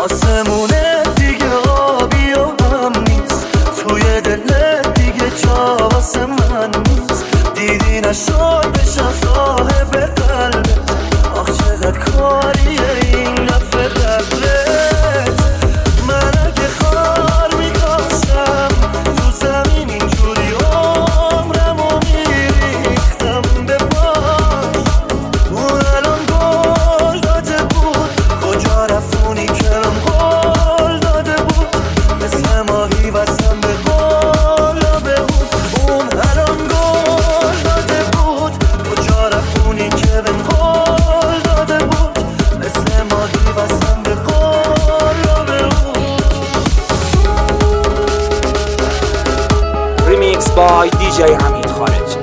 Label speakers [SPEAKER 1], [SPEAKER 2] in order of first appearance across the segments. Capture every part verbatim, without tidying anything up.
[SPEAKER 1] آسمونه دیگه آبی و هم نیست، توی دلت دیگه جا واسه من نیست. دیدی نشد بشم صاحب قلبت، آخ چقدر کاریه این دفعه قدرت. من اگه خار میکاشم تو زمین اینجوری عمرمو میریختم به پاش. اون الان گل داده بود، کجا رفونی که من قول داده بود، مثل ماهی واسم به قلابه بود. اون الان گل داده بود، کجا رفونی که من قول داده بود، مثل ماهی واسم به قلابه بود.
[SPEAKER 2] ریمیکس بای دی جی حمید خارجی.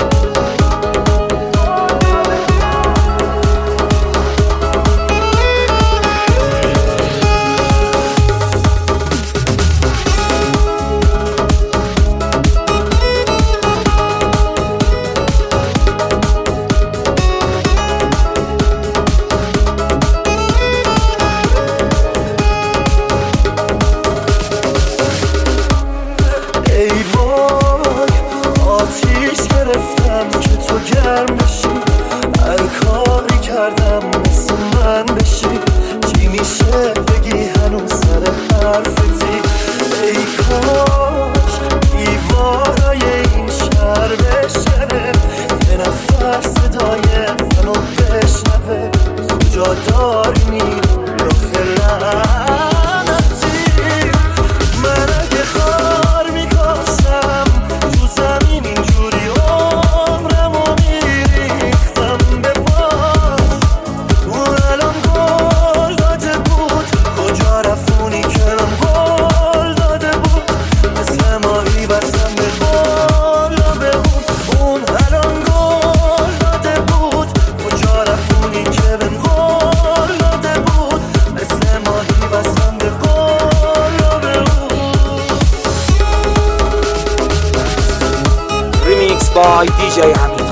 [SPEAKER 1] ای وای آتیش گرفتم که تو گرم بشی، هر کاری کردم مثل من بشی. چی میشه بگی هنوز سر حرفتی؟ ای کاش دیوارای این شهر بشنه، یه نفر صدای منو بشنوه. کجا داری میری آخه لعنتی؟ من اگه خار میکاشم تو زمین اینجوری عمرمو میریختم به پاش. اون الان گل داده بود، کجا رفونی که من قول داده بود، مثل ماهی واسم به قلابه بود. اون الان گل داده بود، کجا رفونی که من قول داده بود، مثل ماهی واسم به قلابه بود.
[SPEAKER 2] ریمیکس بای دی جی حمید